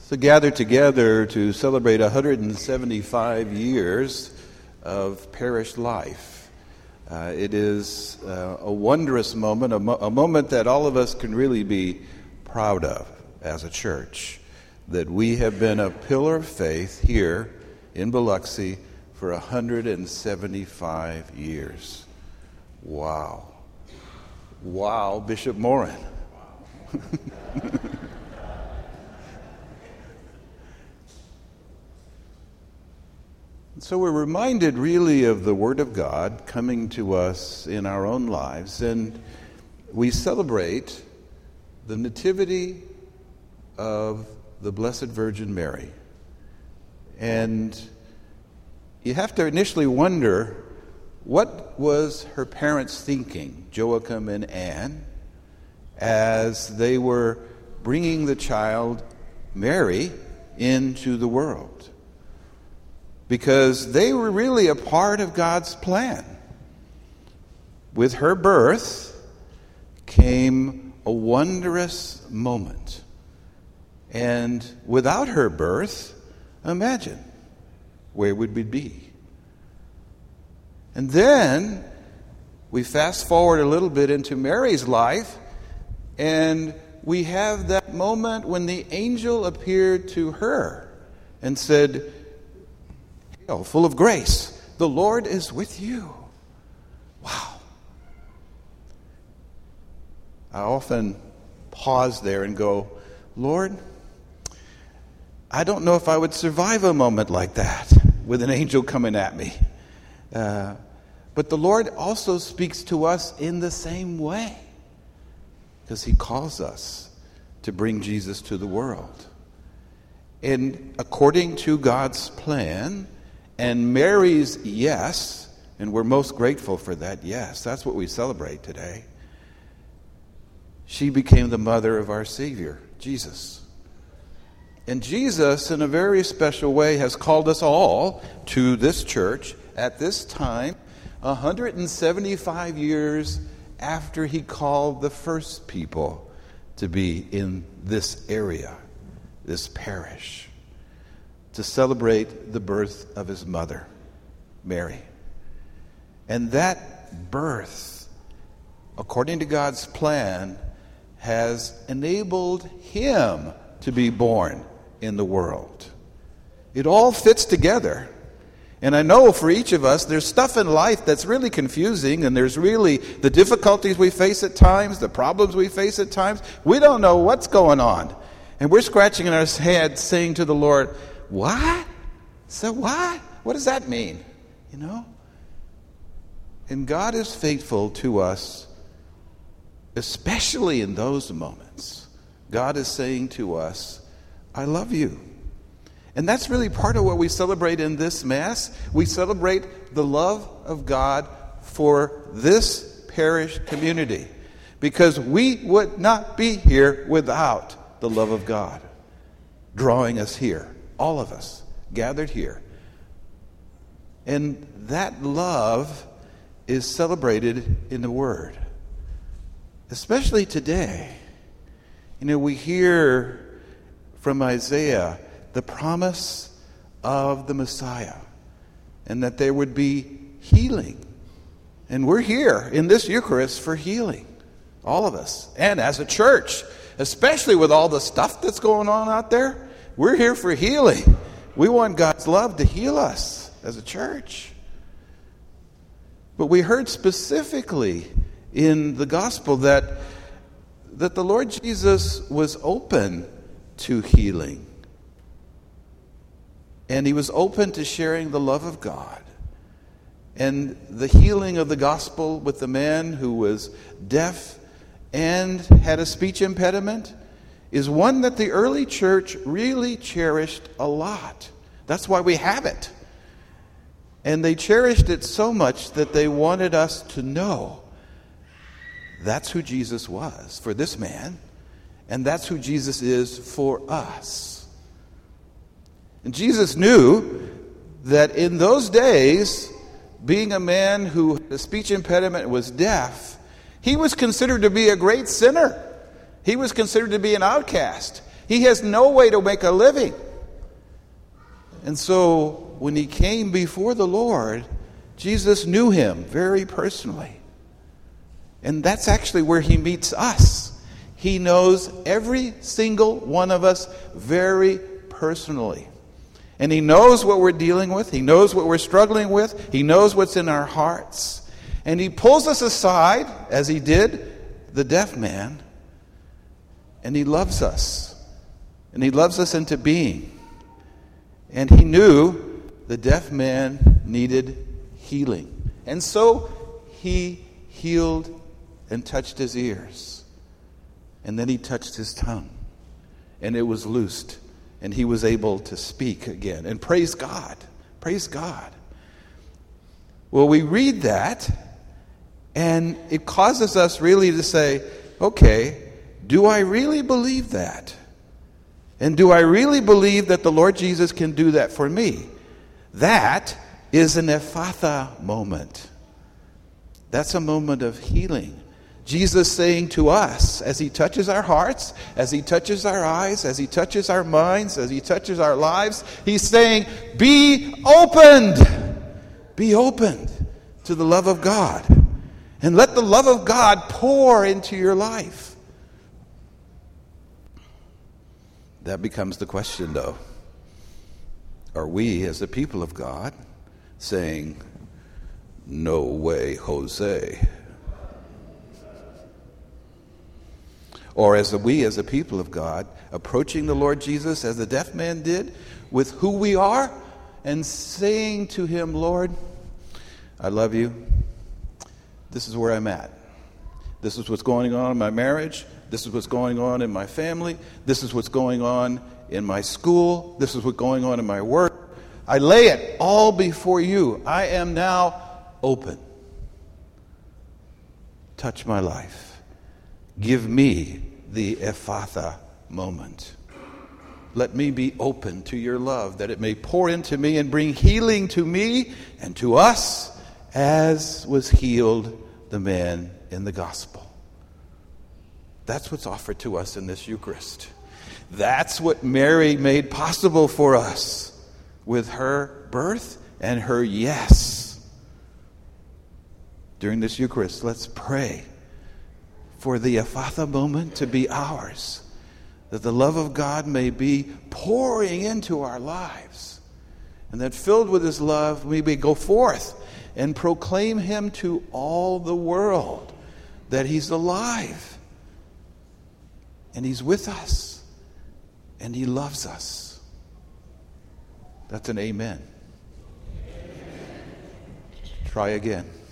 So gathered together to celebrate 175 years of parish life. It is a wondrous moment, a moment that all of us can really be proud of as a church, that we have been a pillar of faith here in Biloxi for 175 years. Wow. Wow, Bishop Morin. So we're reminded really of the Word of God coming to us in our own lives, and we celebrate the nativity of the Blessed Virgin Mary. And you have to initially wonder, what was her parents thinking, Joachim and Anne, as they were bringing the child Mary into the world? Because they were really a part of God's plan. With her birth came a wondrous moment. And without her birth, imagine, where would we be? And then we fast forward a little bit into Mary's life, and we have that moment when the angel appeared to her and said, "Hail, full of grace, the Lord is with you." Wow. I often pause there and go, Lord, I don't know if I would survive a moment like that with an angel coming at me. But the Lord also speaks to us in the same way, because He calls us to bring Jesus to the world. And according to God's plan, and Mary's yes, and we're most grateful for that yes, that's what we celebrate today, she became the mother of our Savior, Jesus. And Jesus, in a very special way, has called us all to this church at this time, 175 years after He called the first people to be in this area, this parish, to celebrate the birth of His mother, Mary. And that birth, according to God's plan, has enabled Him to be born in the world. It all fits together. And I know for each of us, there's stuff in life that's really confusing, and there's really the difficulties we face at times, the problems we face at times. We don't know what's going on. And we're scratching in our heads saying to the Lord, what? So what? What does that mean? You know? And God is faithful to us, especially in those moments. God is saying to us, I love you. And that's really part of what we celebrate in this Mass. We celebrate the love of God for this parish community, because we would not be here without the love of God drawing us here. All of us gathered here. And that love is celebrated in the Word. Especially today. You know, we hear from Isaiah the promise of the Messiah, and that there would be healing. And we're here in this Eucharist for healing. All of us. And as a church, especially with all the stuff that's going on out there, we're here for healing. We want God's love to heal us as a church. But we heard specifically in the gospel that the Lord Jesus was open to healing. And He was open to sharing the love of God. And the healing of the gospel with the man who was deaf and had a speech impediment is one that the early church really cherished a lot. That's why we have it. And they cherished it so much that they wanted us to know that's who Jesus was for this man, and that's who Jesus is for us. And Jesus knew that in those days, being a man who had a speech impediment and was deaf, he was considered to be a great sinner. He was considered to be an outcast. He has no way to make a living. And so when he came before the Lord, Jesus knew him very personally. And that's actually where he meets us. He knows every single one of us very personally. And he knows what we're dealing with. He knows what we're struggling with. He knows what's in our hearts. And he pulls us aside, as he did the deaf man, and he loves us. And he loves us into being. And he knew the deaf man needed healing. And so he healed and touched his ears. And then he touched his tongue. And it was loosed. And he was able to speak again. And praise God. Praise God. Well, we read that, and it causes us really to say, okay, do I really believe that? And do I really believe that the Lord Jesus can do that for me? That is an Ephatha moment. That's a moment of healing. Jesus saying to us, as he touches our hearts, as he touches our eyes, as he touches our minds, as he touches our lives, he's saying, be opened. Be opened to the love of God. And let the love of God pour into your life. That becomes the question, though. Are we, as the people of God, saying, no way, Jose? Or as a people of God, approaching the Lord Jesus as the deaf man did, with who we are, and saying to him, Lord, I love you. This is where I'm at. This is what's going on in my marriage. This is what's going on in my family. This is what's going on in my school. This is what's going on in my work. I lay it all before you. I am now open. Touch my life. Give me the Ephatha moment. Let me be open to your love, that it may pour into me and bring healing to me and to us, as was healed the man in the gospel. That's what's offered to us in this Eucharist. That's what Mary made possible for us with her birth and her yes. During this Eucharist, let's pray for the Ephatha moment to be ours, that the love of God may be pouring into our lives, and that filled with his love, we may go forth and proclaim him to all the world, that he's alive, and he's with us, and he loves us. That's an amen. Try again.